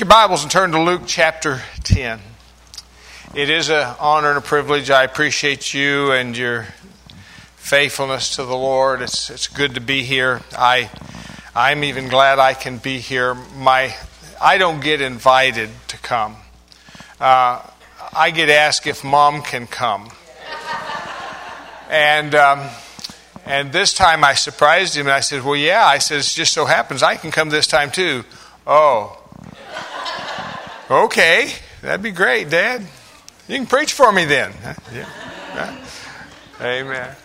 Your Bibles and turn to Luke chapter 10. It is an honor and a privilege. I appreciate you and your faithfulness to the Lord. It's good to be here. I'm even glad I can be here. I don't get invited to come. I get asked if Mom can come. And this time I surprised him and I said, well, yeah. I said, it just so happens I can come this time too. Oh. Okay, that'd be great, Dad. You can preach for me then. Yeah. Amen.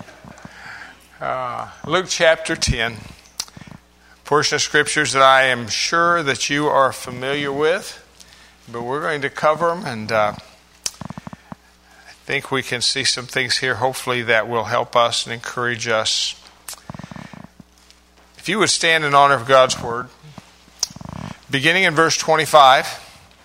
Luke chapter 10. Portion of scriptures that I am sure that you are familiar with, but we're going to cover them, and I think we can see some things here, hopefully, that will help us and encourage us. If you would stand in honor of God's word, beginning in verse 25.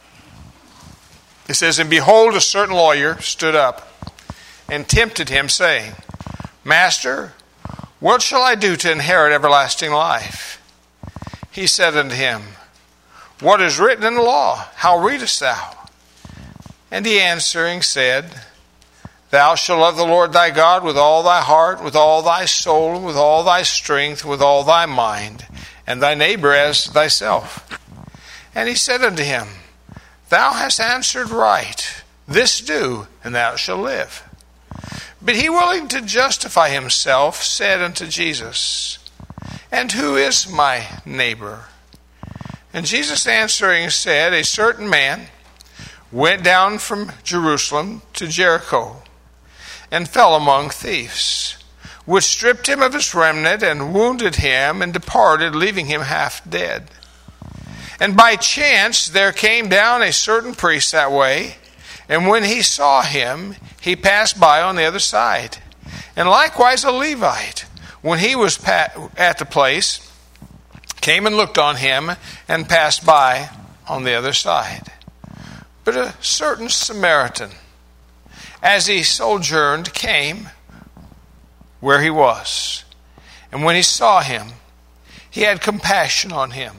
It says, "And behold, a certain lawyer stood up and tempted him, saying, Master, what shall I do to inherit everlasting life? He said unto him, What is written in the law? How readest thou? And he answering said, Thou shalt love the Lord thy God with all thy heart, with all thy soul, with all thy strength, with all thy mind, and thy neighbor as thyself. And he said unto him, Thou hast answered right. This do, and thou shalt live. But he, willing to justify himself, said unto Jesus, And who is my neighbor? And Jesus answering said, A certain man went down from Jerusalem to Jericho, and fell among thieves, which stripped him of his remnant, and wounded him, and departed, leaving him half dead. And by chance there came down a certain priest that way, and when he saw him, he passed by on the other side. And likewise a Levite, when he was at the place, came and looked on him, and passed by on the other side. But a certain Samaritan, as he sojourned, came where he was. And when he saw him, he had compassion on him.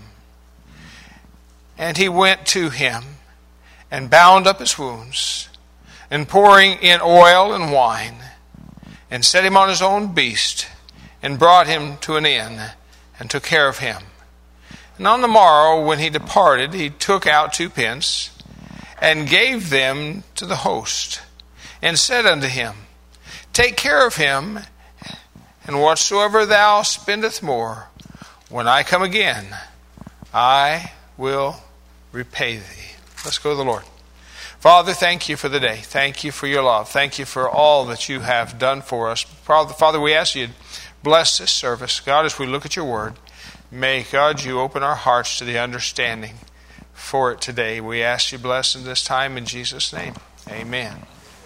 And he went to him, and bound up his wounds, and pouring in oil and wine, and set him on his own beast, and brought him to an inn, and took care of him. And on the morrow, when he departed, he took out 2 pence, and gave them to the host, and said unto him, Take care of him, and whatsoever thou spendest more, when I come again, I will repay thee." Let's go to the Lord. Father, thank you for the day. Thank you for your love. Thank you for all that you have done for us. Father, we ask you to bless this service. God, as we look at your word, may, God, you open our hearts to the understanding for it today. We ask you bless in this time in Jesus' name. Amen.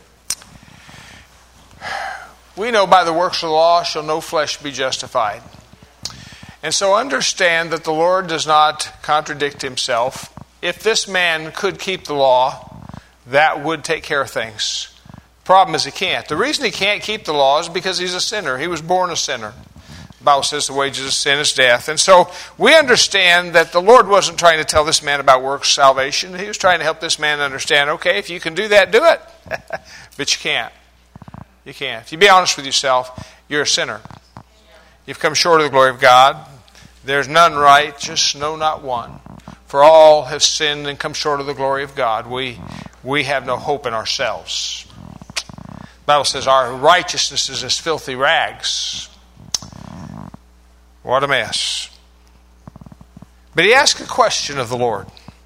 We know by the works of the law shall no flesh be justified. And so understand that the Lord does not contradict himself. If this man could keep the law, that would take care of things. Problem is he can't. The reason he can't keep the law is because he's a sinner. He was born a sinner. The Bible says the wages of sin is death. And so we understand that the Lord wasn't trying to tell this man about works salvation. He was trying to help this man understand, okay, if you can do that, do it. But you can't. You can't. If you be honest with yourself, you're a sinner. You've come short of the glory of God. There's none righteous, no, not one. For all have sinned and come short of the glory of God. We have no hope in ourselves. The Bible says our righteousness is as filthy rags. What a mess. But he asked a question of the Lord.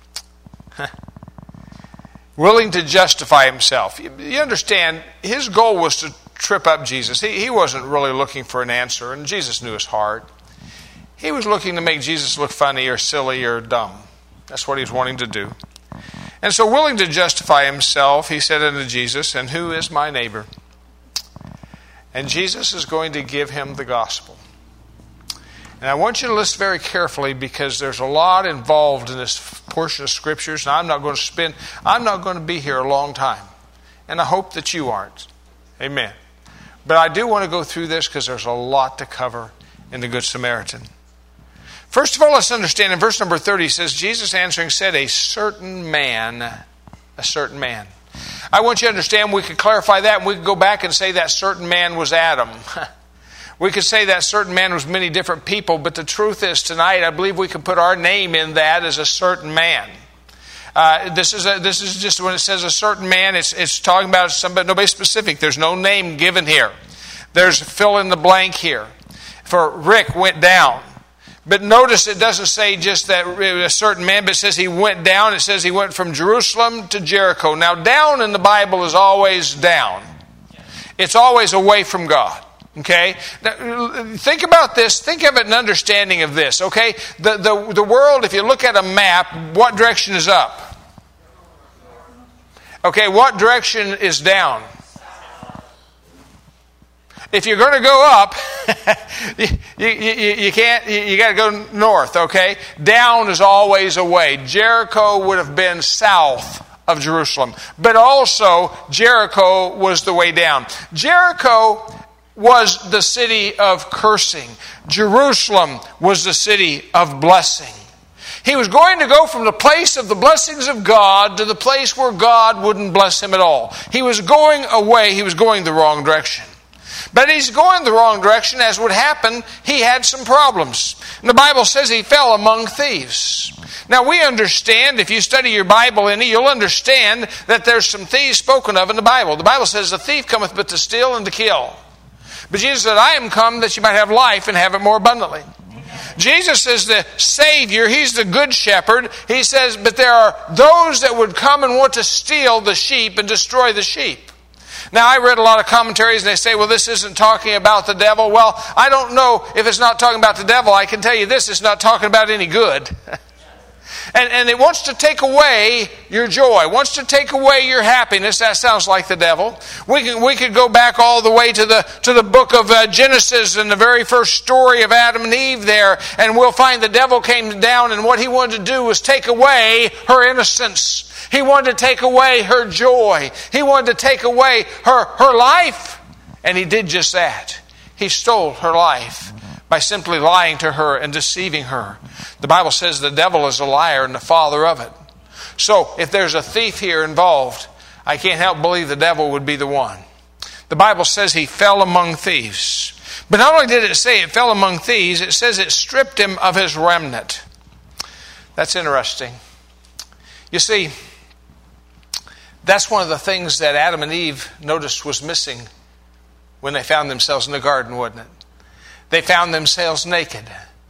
Willing to justify himself. You understand, his goal was to trip up Jesus. He wasn't really looking for an answer, and Jesus knew his heart. He was looking to make Jesus look funny or silly or dumb. That's what he was wanting to do. And so, willing to justify himself, he said unto Jesus, "And who is my neighbor?" And Jesus is going to give him the gospel. And I want you to listen very carefully, because there's a lot involved in this portion of scriptures, and I'm not going to be here a long time. And I hope that you aren't. Amen. But I do want to go through this because there's a lot to cover in the Good Samaritan. First of all, let's understand in verse number 30, it says, Jesus answering said, a certain man. I want you to understand, we could clarify that, and we could go back and say that certain man was Adam. We could say that certain man was many different people, but the truth is tonight, I believe we can put our name in that as a certain man. This is just when it says a certain man, it's talking about somebody, nobody specific. There's no name given here. There's fill in the blank here. For Rick went down. But notice it doesn't say just that a certain man, but it says he went down. It says he went from Jerusalem to Jericho. Now, down in the Bible is always down. It's always away from God. Okay? Now, think about this. Think of it in understanding of this. Okay? The world, if you look at a map, what direction is up? Okay, what direction is down? If you're going to go up, you can't. You got to go north. Okay, down is always away. Jericho would have been south of Jerusalem, but also Jericho was the way down. Jericho was the city of cursing. Jerusalem was the city of blessing. He was going to go from the place of the blessings of God to the place where God wouldn't bless him at all. He was going away. He was going the wrong direction. But he's going the wrong direction. As would happen, he had some problems. And the Bible says he fell among thieves. Now we understand, if you study your Bible any, you'll understand that there's some thieves spoken of in the Bible. The Bible says the thief cometh but to steal and to kill. But Jesus said, I am come that you might have life and have it more abundantly. Jesus is the Savior. He's the good shepherd. He says, but there are those that would come and want to steal the sheep and destroy the sheep. Now, I read a lot of commentaries and they say, well, this isn't talking about the devil. Well, I don't know if it's not talking about the devil. I can tell you this, it's not talking about any good. And it wants to take away your joy, wants to take away your happiness. That sounds like the devil. We could go back all the way to the book of Genesis and the very first story of Adam and Eve there, and we'll find the devil came down, and what he wanted to do was take away her innocence. He wanted to take away her joy. He wanted to take away her life. And he did just that. He stole her life by simply lying to her and deceiving her. The Bible says the devil is a liar and the father of it. So if there's a thief here involved, I can't help believe the devil would be the one. The Bible says he fell among thieves. But not only did it say it fell among thieves, it says it stripped him of his remnant. That's interesting. You see, that's one of the things that Adam and Eve noticed was missing when they found themselves in the garden, wasn't it? They found themselves naked.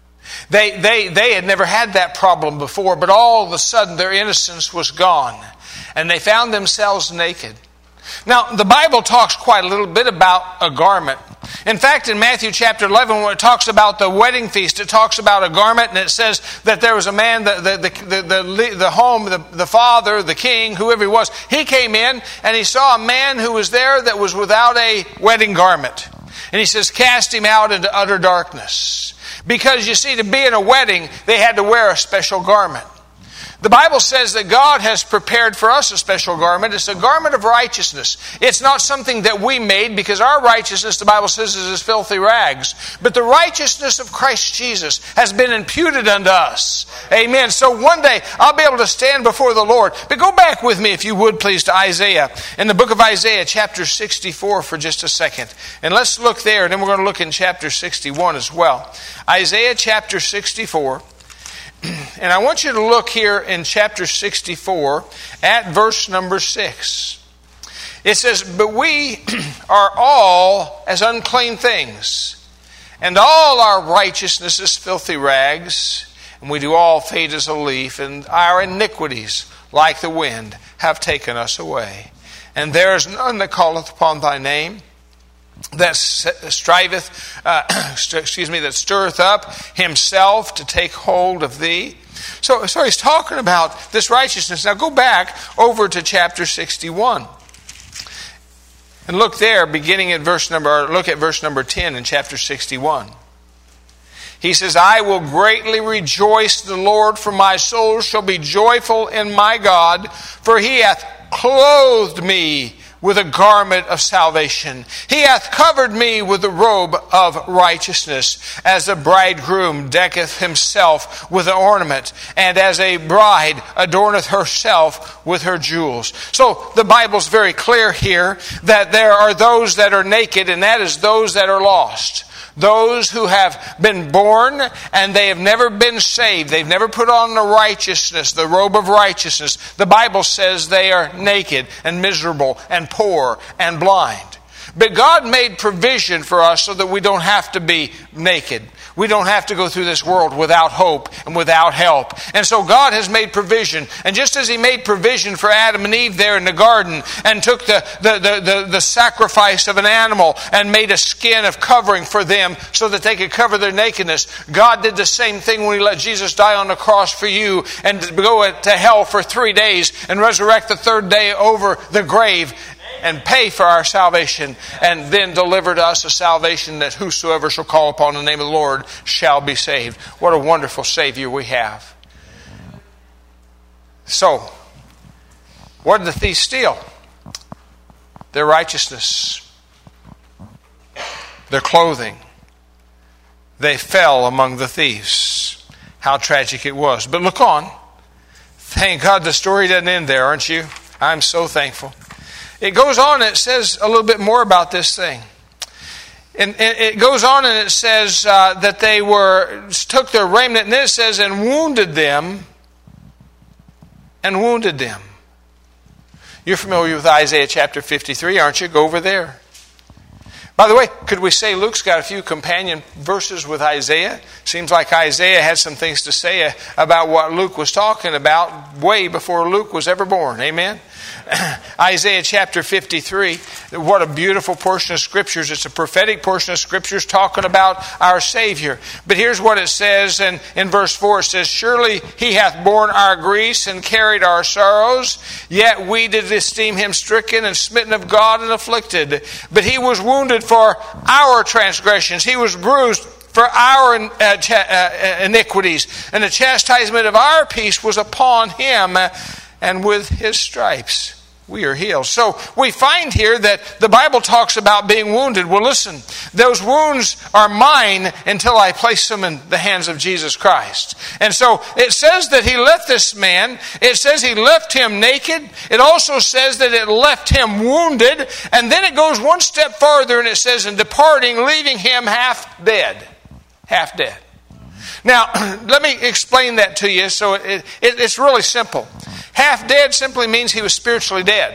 They had never had that problem before, but all of a sudden their innocence was gone, and they found themselves naked. Now, the Bible talks quite a little bit about a garment. In fact, in Matthew chapter 11, when it talks about the wedding feast, it talks about a garment, and it says that there was a man, the home, the father, the king, whoever he was, he came in and he saw a man who was there that was without a wedding garment. And he says, cast him out into utter darkness. Because you see, to be in a wedding, they had to wear a special garment. The Bible says that God has prepared for us a special garment. It's a garment of righteousness. It's not something that we made, because our righteousness, the Bible says, is as filthy rags. But the righteousness of Christ Jesus has been imputed unto us. Amen. So one day I'll be able to stand before the Lord. But go back with me, if you would, please, to Isaiah. In the book of Isaiah, chapter 64 for just a second. And let's look there, and then we're going to look in chapter 61 as well. Isaiah chapter 64. And I want you to look here in chapter 64 at verse number 6. It says, but we are all as unclean things, and all our righteousness is filthy rags, and we do all fade as a leaf, and our iniquities, like the wind, have taken us away. And there is none that calleth upon thy name, that that stirreth up himself to take hold of thee. So he's talking about this righteousness. Now go back over to chapter 61. And look there, beginning at look at verse number 10 in chapter 61. He says, I will greatly rejoice in the Lord, for my soul shall be joyful in my God, for he hath clothed me with a garment of salvation. He hath covered me with the robe of righteousness, as a bridegroom decketh himself with an ornament, and as a bride adorneth herself with her jewels. So the Bible's very clear here that there are those that are naked, and that is those that are lost. Those who have been born and they have never been saved. They've never put on the righteousness, the robe of righteousness. The Bible says they are naked and miserable and poor and blind. But God made provision for us so that we don't have to be naked. We don't have to go through this world without hope and without help. And so God has made provision. And just as He made provision for Adam and Eve there in the garden and took the sacrifice of an animal and made a skin of covering for them so that they could cover their nakedness, God did the same thing when He let Jesus die on the cross for you and go to hell for 3 days and resurrect the third day over the grave and pay for our salvation, and then deliver to us a salvation that whosoever shall call upon the name of the Lord shall be saved. What a wonderful Savior we have. So, what did the thief steal? Their righteousness, their clothing. They fell among the thieves. How tragic it was. But look on. Thank God the story doesn't end there, aren't you? I'm so thankful. It goes on and it says a little bit more about this thing. And it goes on and it says that they took their raiment, and then it says, and wounded them. And wounded them. You're familiar with Isaiah chapter 53, aren't you? Go over there. By the way, could we say Luke's got a few companion verses with Isaiah? Seems like Isaiah had some things to say about what Luke was talking about way before Luke was ever born. Amen? Isaiah chapter 53, what a beautiful portion of Scriptures. It's a prophetic portion of Scriptures talking about our Savior. But here's what it says in verse 4. It says, surely He hath borne our griefs and carried our sorrows, yet we did esteem Him stricken and smitten of God and afflicted. But He was wounded for our transgressions. He was bruised for our iniquities. And the chastisement of our peace was upon Him, and with His stripes we are healed. So we find here that the Bible talks about being wounded. Well, listen, those wounds are mine until I place them in the hands of Jesus Christ. And so it says that He left this man. It says He left him naked. It also says that it left him wounded. And then it goes one step farther and it says, in departing, leaving him half dead. Half dead. Now, let me explain that to you. So it's really simple. Half dead simply means he was spiritually dead.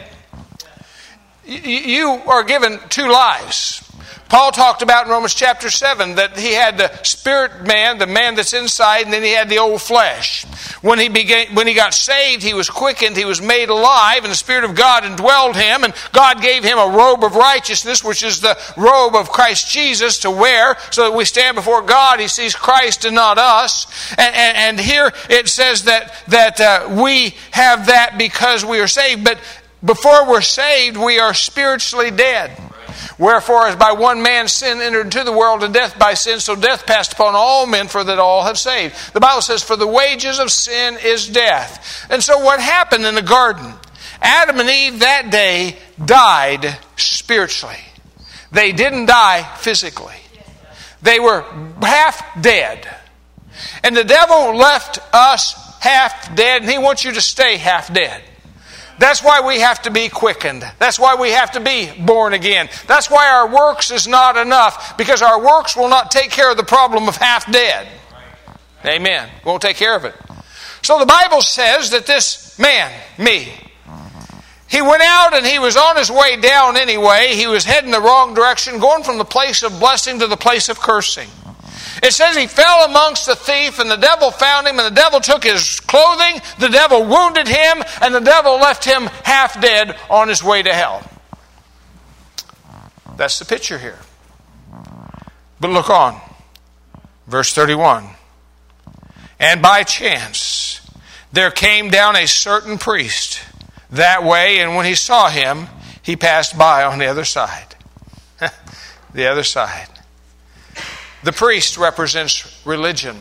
You are given two lives. Paul talked about in Romans chapter 7 that he had the spirit man, the man that's inside, and then he had the old flesh. When he got saved, he was quickened, he was made alive, and the Spirit of God indwelled him, and God gave him a robe of righteousness, which is the robe of Christ Jesus to wear, so that we stand before God, He sees Christ and not us. And here it says that we have that because we are saved, but before we're saved, we are spiritually dead. Wherefore, as by one man sin entered into the world, and death by sin, so death passed upon all men, for that all have saved. The Bible says, for the wages of sin is death. And so what happened in the garden? Adam and Eve that day died spiritually. They didn't die physically. They were half dead. And the devil left us half dead, and he wants you to stay half dead. That's why we have to be quickened. That's why we have to be born again. That's why our works is not enough, because our works will not take care of the problem of half dead. Amen. Won't take care of it. So the Bible says that this man, me, he went out and he was on his way down anyway. He was heading the wrong direction, going from the place of blessing to the place of cursing. It says he fell amongst the thief, and the devil found him, and the devil took his clothing, the devil wounded him, and the devil left him half dead on his way to hell. That's the picture here. But look on. Verse 31. And by chance there came down a certain priest that way, and when he saw him, he passed by on the other side. The other side. The priest represents religion.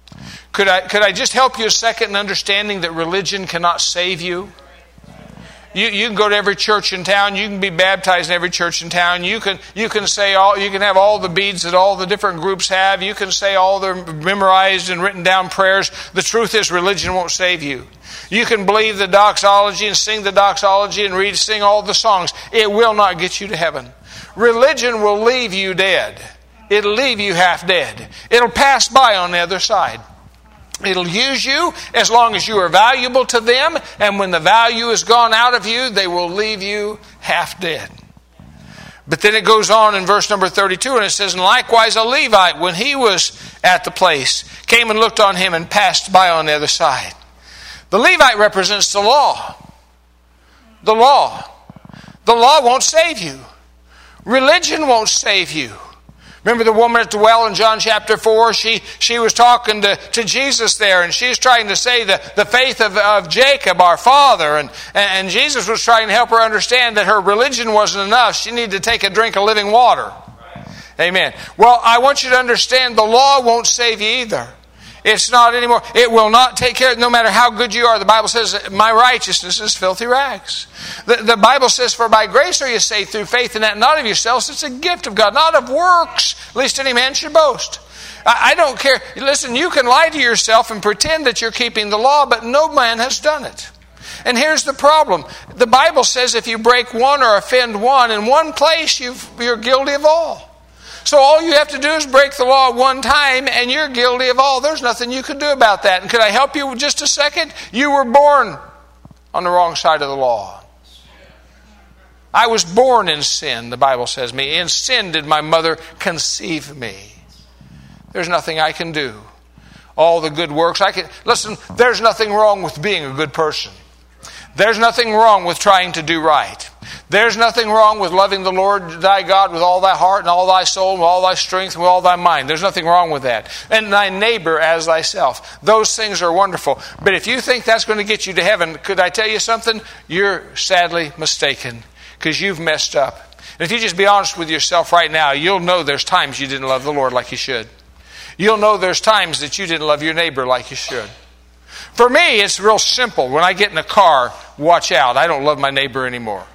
Could I just help you a second in understanding that religion cannot save you? You can go to every church in town. You can be baptized in every church in town. You can have all the beads that all the different groups have. You can say all the memorized and written down prayers. The truth is, religion won't save you. You can believe the doxology and sing the doxology and sing all the songs. It will not get you to heaven. Religion will leave you dead. It'll leave you half dead. It'll pass by on the other side. It'll use you as long as you are valuable to them, and when the value is gone out of you, they will leave you half dead. But then it goes on in verse number 32, and it says, "And likewise a Levite, when he was at the place, came and looked on him and passed by on the other side." The Levite represents the law. The law. The law won't save you. Religion won't save you. Remember the woman at the well in John chapter 4? She was talking to Jesus there, and she's trying to say the faith of Jacob, our father. And Jesus was trying to help her understand that her religion wasn't enough. She needed to take a drink of living water. Right. Amen. Well, I want you to understand the law won't save you either. It's not anymore. It will not take care of it, no matter how good you are. The Bible says, my righteousness is filthy rags. The Bible says, for by grace are you saved through faith, and that not of yourselves. It's a gift of God, not of works, lest any man should boast. I don't care. Listen, you can lie to yourself and pretend that you're keeping the law, but no man has done it. And here's the problem. The Bible says if you break one or offend one in one place, you're guilty of all. So all you have to do is break the law one time and you're guilty of all. There's nothing you can do about that. And could I help you just a second? You were born on the wrong side of the law. I was born in sin, the Bible says me. In sin did my mother conceive me. There's nothing I can do. All the good works listen, there's nothing wrong with being a good person. There's nothing wrong with trying to do right. There's nothing wrong with loving the Lord thy God with all thy heart and all thy soul and with all thy strength and with all thy mind. There's nothing wrong with that. And thy neighbor as thyself. Those things are wonderful. But if you think that's going to get you to heaven, could I tell you something? You're sadly mistaken, because you've messed up. And if you just be honest with yourself right now, you'll know there's times you didn't love the Lord like you should. You'll know there's times that you didn't love your neighbor like you should. For me, it's real simple. When I get in a car, watch out. I don't love my neighbor anymore.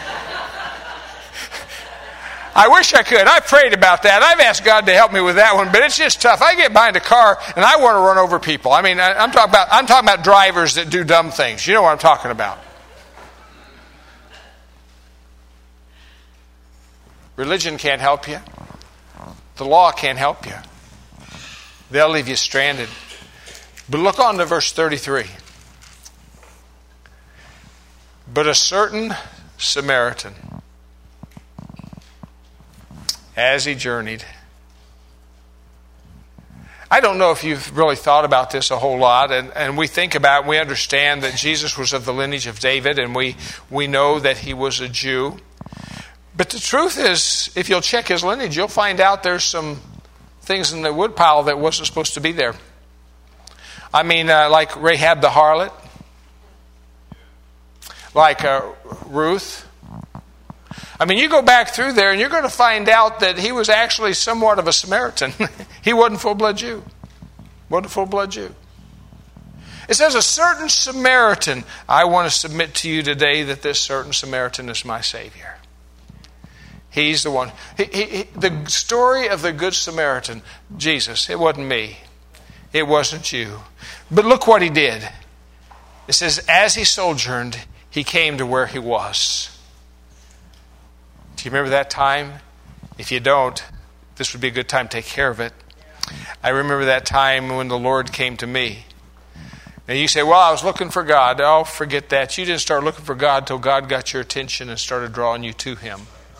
I wish I could. I prayed about that. I've asked God to help me with that one, but it's just tough. I get behind a car and I want to run over people. I mean, I'm talking about drivers that do dumb things. You know what I'm talking about. Religion can't help you. The law can't help you. They'll leave you stranded. But look on to verse 33. But a certain Samaritan, as he journeyed. I don't know if you've really thought about this a whole lot, and we think about, we understand that Jesus was of the lineage of David, and we know that he was a Jew. But the truth is, if you'll check his lineage, you'll find out there's some things in the woodpile that wasn't supposed to be there. I mean, like Rahab the harlot, like Ruth. I mean, you go back through there and you're going to find out that he was actually somewhat of a Samaritan. He wasn't full-blood Jew. Wasn't a full-blood Jew. It says a certain Samaritan. I want to submit to you today that this certain Samaritan is my Savior. He's the one. The story of the Good Samaritan, Jesus, it wasn't me. It wasn't you. But look what he did. It says, as he sojourned, he came to where he was. Do you remember that time? If you don't, this would be a good time to take care of it. I remember that time when the Lord came to me. And you say, well, I was looking for God. Oh, forget that. You didn't start looking for God until God got your attention and started drawing you to Him.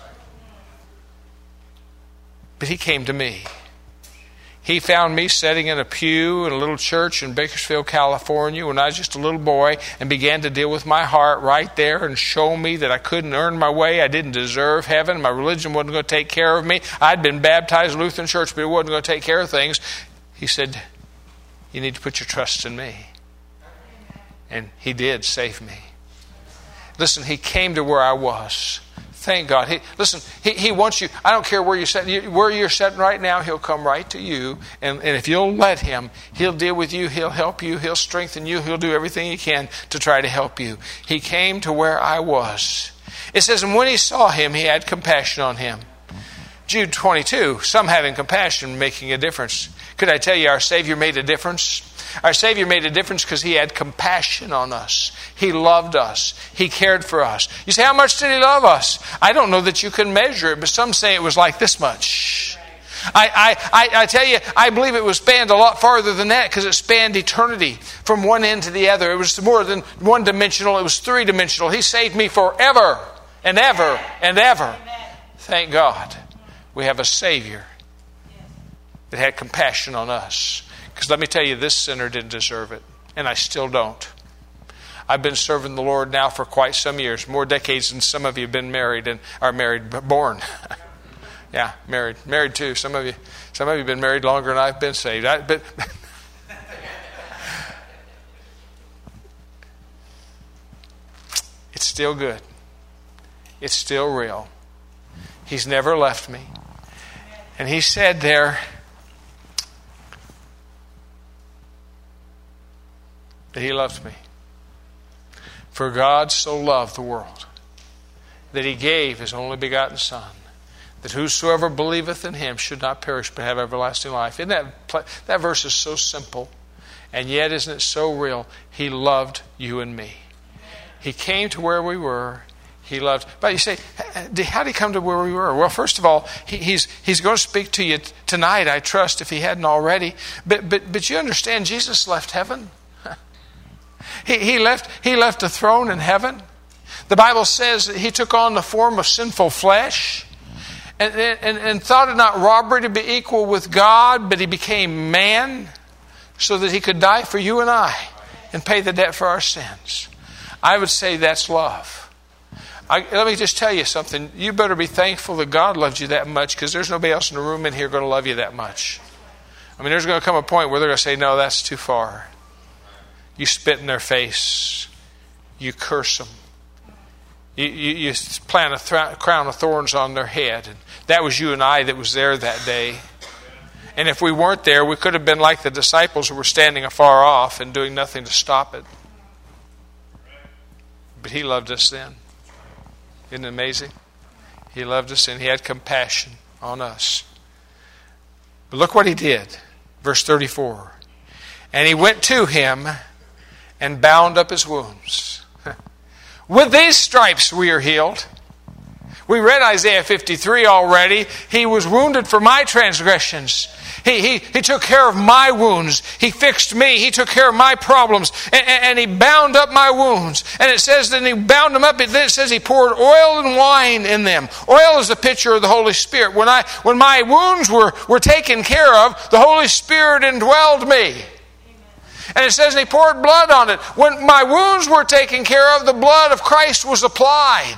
But He came to me. He found me sitting in a pew in a little church in Bakersfield, California when I was just a little boy, and began to deal with my heart right there and show me that I couldn't earn my way. I didn't deserve heaven. My religion wasn't going to take care of me. I'd been baptized in Lutheran church, but it wasn't going to take care of things. He said, you need to put your trust in me. And He did save me. Listen, He came to where I was, Thank God. Listen, he wants you. I don't care where you're sitting. Where you're sitting right now, He'll come right to you. And if you'll let Him, He'll deal with you. He'll help you. He'll strengthen you. He'll do everything He can to try to help you. He came to where I was. It says, and when He saw him, He had compassion on him. Jude 22, some having compassion, making a difference. Could I tell you our Savior made a difference? Our Savior made a difference because He had compassion on us. He loved us. He cared for us. You say, how much did He love us? I don't know that you can measure it, but some say it was like this much. I tell you, I believe it was spanned a lot farther than that because it spanned eternity from one end to the other. It was more than one-dimensional. It was three-dimensional. He saved me forever and ever and ever. Thank God we have a Savior that had compassion on us. Because let me tell you, this sinner didn't deserve it, and I still don't. I've been serving the Lord now for quite some years, more decades than some of you have been married and are married, born. Yeah, married too. Some of you have been married longer than I've been saved. But it's still good. It's still real. He's never left me, and He said there that He loved me. For God so loved the world that He gave His only begotten Son, that whosoever believeth in Him should not perish but have everlasting life. Isn't that verse is so simple, and yet isn't it so real? He loved you and me. He came to where we were. He loved. But you say, how did He come to where we were? Well, first of all, He's going to speak to you tonight, I trust, if He hadn't already. But you understand, Jesus left heaven. He left a throne in heaven. The Bible says that He took on the form of sinful flesh and thought it not robbery to be equal with God, but He became man so that He could die for you and I and pay the debt for our sins. I would say that's love. Let me just tell you something. You better be thankful that God loved you that much, because there's nobody else in the room in here going to love you that much. I mean, there's going to come a point where they're going to say, no, that's too far. You spit in their face. You curse them. You plant a crown of thorns on their head. And that was you and I that was there that day. And if we weren't there, we could have been like the disciples who were standing afar off and doing nothing to stop it. But He loved us then. Isn't it amazing? He loved us and He had compassion on us. But look what He did. Verse 34. And He went to him and bound up his wounds. With these stripes we are healed. We read Isaiah 53 already. He was wounded for my transgressions. He took care of my wounds. He fixed me. He took care of my problems. And He bound up my wounds. And it says that He bound them up. Then it says He poured oil and wine in them. Oil is a picture of the Holy Spirit. When my wounds were taken care of, the Holy Spirit indwelled me. And it says He poured blood on it. When my wounds were taken care of, the blood of Christ was applied.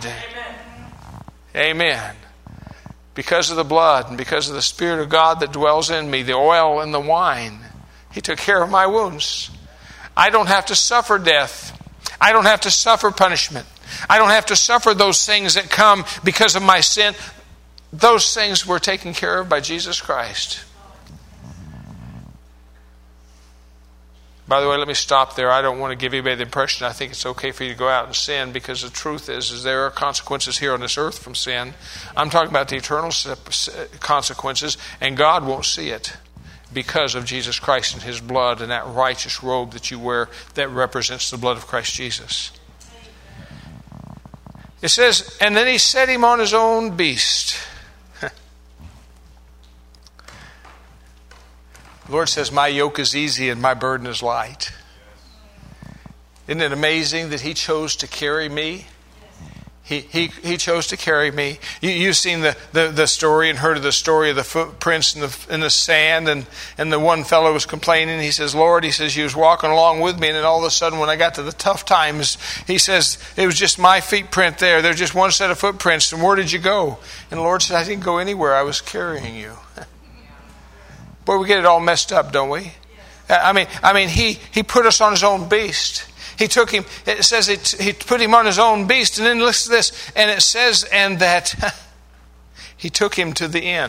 Amen. Because of the blood and because of the Spirit of God that dwells in me, the oil and the wine, He took care of my wounds. I don't have to suffer death. I don't have to suffer punishment. I don't have to suffer those things that come because of my sin. Those things were taken care of by Jesus Christ. By the way, let me stop there. I don't want to give anybody the impression I think it's okay for you to go out and sin, because the truth is there are consequences here on this earth from sin. I'm talking about the eternal consequences, and God won't see it because of Jesus Christ and His blood and that righteous robe that you wear that represents the blood of Christ Jesus. It says, and then He set him on His own beast. The Lord says, my yoke is easy and my burden is light. Isn't it amazing that He chose to carry me? He chose to carry me. You've seen the story and heard of the story of the footprints in the sand, and the one fellow was complaining. He says, Lord, he says, you was walking along with me, and then all of a sudden when I got to the tough times, he says, it was just my footprint there. There's just one set of footprints, and where did you go? And the Lord said, I didn't go anywhere. I was carrying you. Boy, we get it all messed up, don't we? I mean, he put us on His own beast. He took him, it says he put him on his own beast. And then listen to this. And it says, and that he took him to the inn.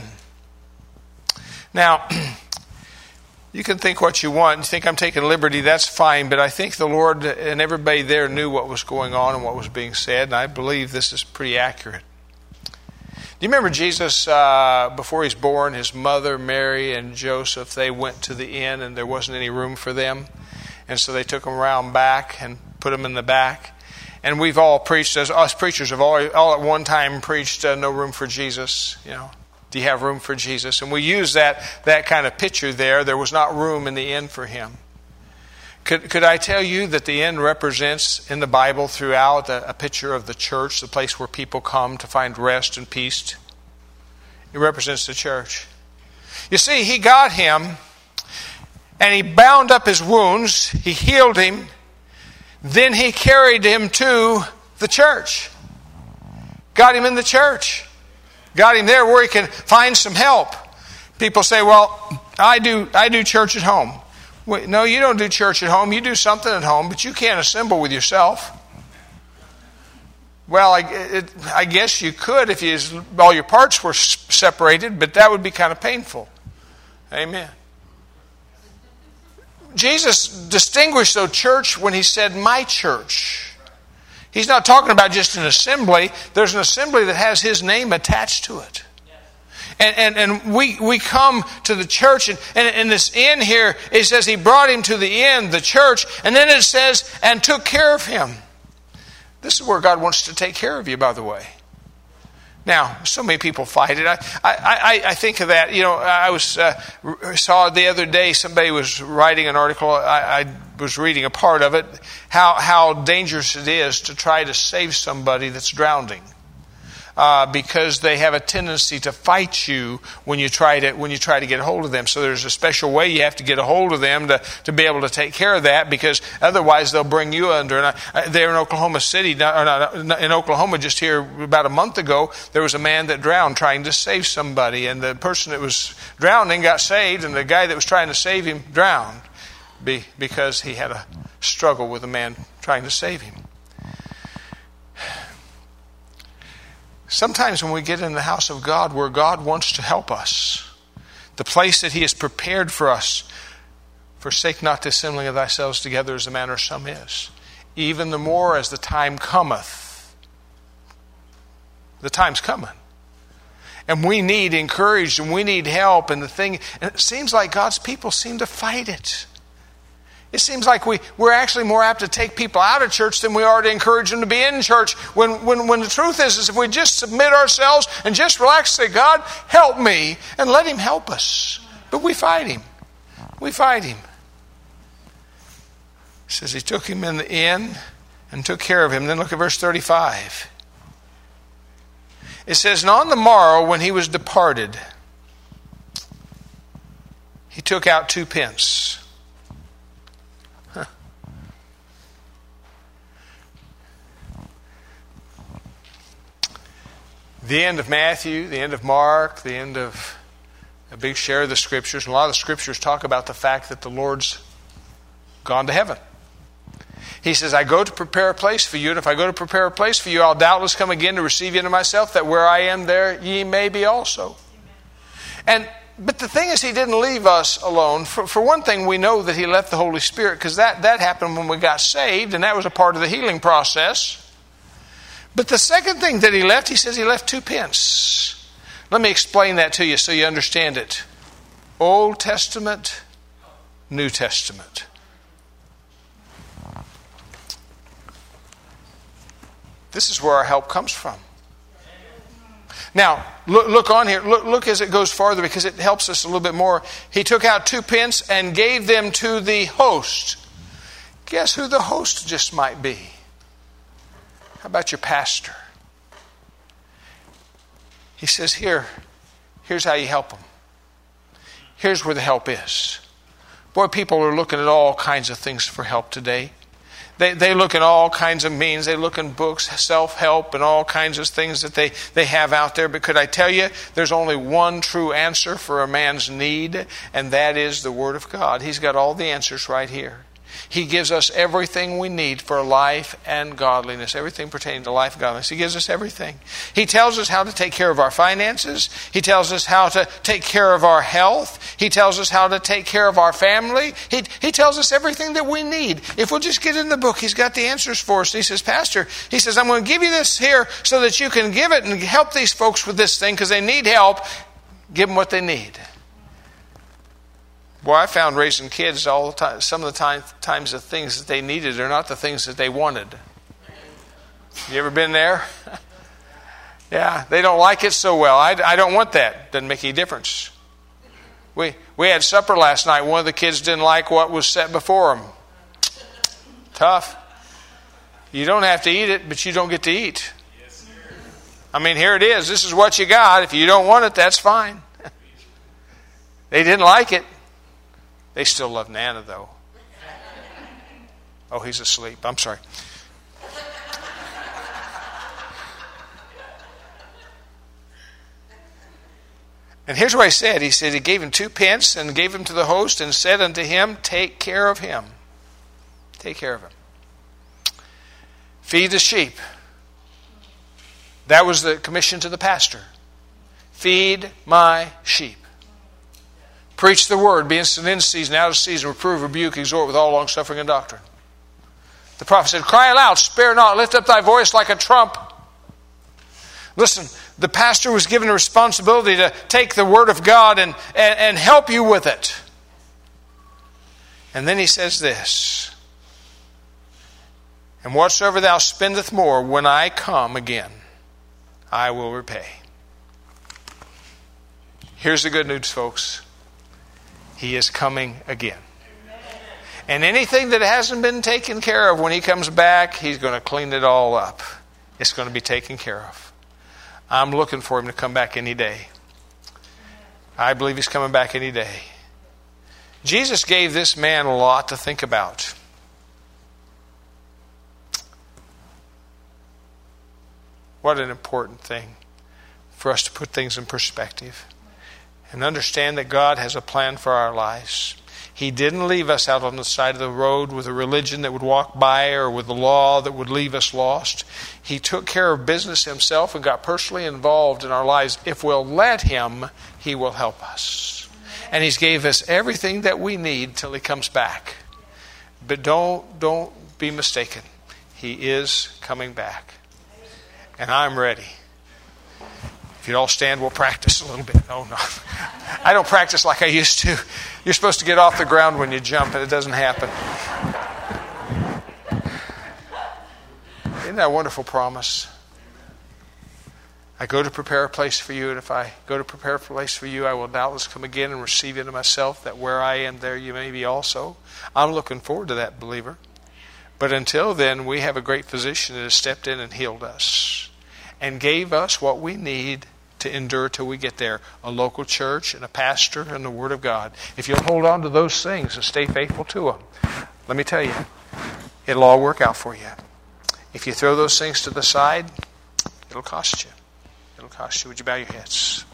Now, you can think what you want. You think I'm taking liberty, that's fine. But I think the Lord and everybody there knew what was going on and what was being said. And I believe this is pretty accurate. Do you remember Jesus, before he's born, his mother, Mary, and Joseph, they went to the inn and there wasn't any room for them. And so they took him around back and put him in the back. And we've all preached, as us preachers have all at one time preached, no room for Jesus. You know, do you have room for Jesus? And we use that kind of picture there. There was not room in the inn for him. Could I tell you that the inn represents in the Bible throughout a picture of the church, the place where people come to find rest and peace? It represents the church. You see, he got him and he bound up his wounds. He healed him. Then he carried him to the church. Got him in the church. Got him there where he can find some help. People say, well, I do church at home. No, you don't do church at home. You do something at home, but you can't assemble with yourself. Well, I guess you could if all your parts were separated, but that would be kind of painful. Amen. Jesus distinguished the church when he said, my church. He's not talking about just an assembly. There's an assembly that has his name attached to it. And we come to the church, and in this inn here, it says he brought him to the inn, the church, and then it says, and took care of him. This is where God wants to take care of you, by the way. Now, so many people fight it. I think of that. You know, I saw the other day somebody was writing an article. I was reading a part of it. How dangerous it is to try to save somebody that's drowning. Because they have a tendency to fight you when you try to get a hold of them. So there's a special way you have to get a hold of them to be able to take care of that, because otherwise they'll bring you under. And there in Oklahoma City, in Oklahoma, just here about a month ago, there was a man that drowned trying to save somebody, and the person that was drowning got saved, and the guy that was trying to save him drowned because he had a struggle with a man trying to save him. Sometimes when we get in the house of God, where God wants to help us, the place that he has prepared for us, forsake not the assembling of thyselves together as the manner of some is, even the more as the time cometh. The time's coming. And we need encouraged, and we need help, and it seems like God's people seem to fight it. It seems like we're actually more apt to take people out of church than we are to encourage them to be in church. When the truth is if we just submit ourselves and just relax and say, God, help me, and let him help us. But we fight him. We fight him. It says he took him in the inn and took care of him. Then look at verse 35. It says, and on the morrow when he was departed, he took out 2 pence. The end of Matthew, the end of Mark, the end of a big share of the Scriptures. And a lot of the Scriptures talk about the fact that the Lord's gone to heaven. He says, I go to prepare a place for you, and if I go to prepare a place for you, I'll doubtless come again to receive you into myself, that where I am, there ye may be also. But the thing is, he didn't leave us alone. For one thing, we know that he left the Holy Spirit, because that happened when we got saved, and that was a part of the healing process. But the second thing that he says he left 2 pence. Let me explain that to you so you understand it. Old Testament, New Testament. This is where our help comes from. Now, look on here. Look as it goes farther, because it helps us a little bit more. He took out 2 pence and gave them to the host. Guess who the host just might be? How about your pastor? He says, here's how you help them. Here's where the help is. Boy, people are looking at all kinds of things for help today. They look at all kinds of means. They look in books, self-help, and all kinds of things that they have out there. But could I tell you, there's only one true answer for a man's need, and that is the Word of God. He's got all the answers right here. He gives us everything we need for life and godliness. Everything pertaining to life and godliness. He gives us everything. He tells us how to take care of our finances. He tells us how to take care of our health. He tells us how to take care of our family. He tells us everything that we need. If we'll just get in the book, He's got the answers for us. He says, Pastor, He says, I'm going to give you this here so that you can give it and help these folks with this thing because they need help. Give them what they need. Boy, I found raising kids all the time. Some of the times the things that they needed are not the things that they wanted. You ever been there? Yeah, they don't like it so well. I don't want that. Doesn't make any difference. We had supper last night. One of the kids didn't like what was set before him. Tough. You don't have to eat it, but you don't get to eat. I mean, here it is. This is what you got. If you don't want it, that's fine. They didn't like it. They still love Nana, though. Oh, he's asleep. I'm sorry. And here's what He said. He said He gave him 2 pence and gave him to the host and said unto him, take care of him. Take care of him. Feed the sheep. That was the commission to the pastor. Feed my sheep. Preach the word, be instant in season, out of season, reprove, rebuke, exhort with all long suffering and doctrine. The prophet said, cry aloud, spare not, lift up thy voice like a trump. Listen, the pastor was given a responsibility to take the word of God and help you with it. And then he says this, and whatsoever thou spendeth more, when I come again, I will repay. Here's the good news, folks. He is coming again. And anything that hasn't been taken care of when He comes back, He's going to clean it all up. It's going to be taken care of. I'm looking for Him to come back any day. I believe He's coming back any day. Jesus gave this man a lot to think about. What an important thing for us to put things in perspective. And understand that God has a plan for our lives. He didn't leave us out on the side of the road with a religion that would walk by or with a law that would leave us lost. He took care of business Himself and got personally involved in our lives. If we'll let Him, He will help us. And He's gave us everything that we need till He comes back. But don't be mistaken. He is coming back. And I'm ready. If you'd all stand, we'll practice a little bit. Oh, no. I don't practice like I used to. You're supposed to get off the ground when you jump, and it doesn't happen. Isn't that a wonderful promise? I go to prepare a place for you, and if I go to prepare a place for you, I will doubtless come again and receive you to myself, that where I am, there you may be also. I'm looking forward to that, believer. But until then, we have a great physician that has stepped in and healed us and gave us what we need to endure till we get there. A local church and a pastor and the Word of God. If you'll hold on to those things and stay faithful to them, let me tell you, it'll all work out for you. If you throw those things to the side, it'll cost you. It'll cost you. Would you bow your heads?